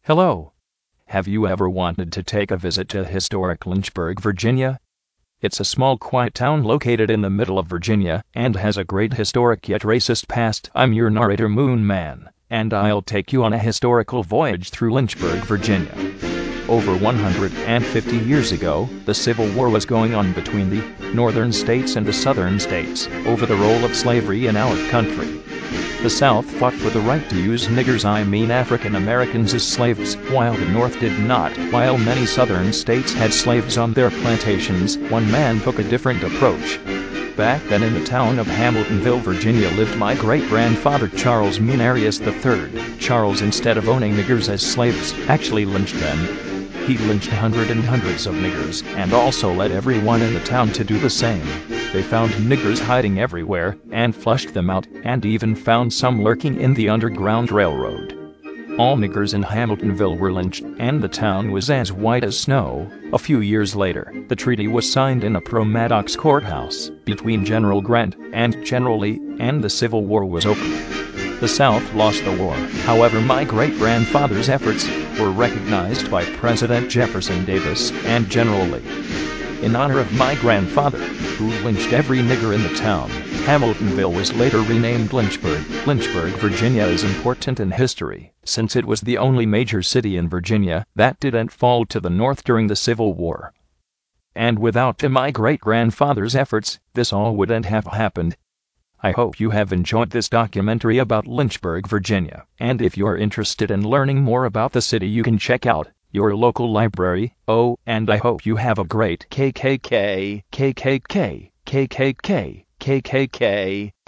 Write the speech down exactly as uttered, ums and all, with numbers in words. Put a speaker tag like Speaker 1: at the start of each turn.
Speaker 1: Hello. Have you ever wanted to take a visit to historic Lynchburg, Virginia? It's a small, quiet town located in the middle of Virginia and has a great historic yet racist past. I'm your narrator, Moon Man, and I'll take you on a historical voyage through Lynchburg, Virginia. Over one hundred fifty years ago, the Civil War was going on between the northern states and the southern states over the role of slavery in our country. The South fought for the right to use niggers, I mean African Americans, as slaves, while the North did not. While many southern states had slaves on their plantations, one man took a different approach. Back then, in the town of Hamiltonville, Virginia, lived my great-grandfather Charles Menarius the third. Charles, instead of owning niggers as slaves, actually lynched them. He lynched hundreds and hundreds of niggers, and also led everyone in the town to do the same. They found niggers hiding everywhere, and flushed them out, and even found some lurking in the Underground Railroad. All niggers in Hamiltonville were lynched, and the town was as white as snow. A few years later, the treaty was signed in Appomattox Courthouse between General Grant and General Lee, and the Civil War was over. The South lost the war. However, my great-grandfather's efforts were recognized by President Jefferson Davis and General Lee. In honor of my grandfather, who lynched every nigger in the town, Hamiltonville was later renamed Lynchburg. Lynchburg, Virginia is important in history, since it was the only major city in Virginia that didn't fall to the North during the Civil War. And without my great-grandfather's efforts, this all wouldn't have happened. I hope you have enjoyed this documentary about Lynchburg, Virginia, and if you're interested in learning more about the city, you can check out your local library. Oh, and I hope you have a great K K K, K K K, K K K, K K K.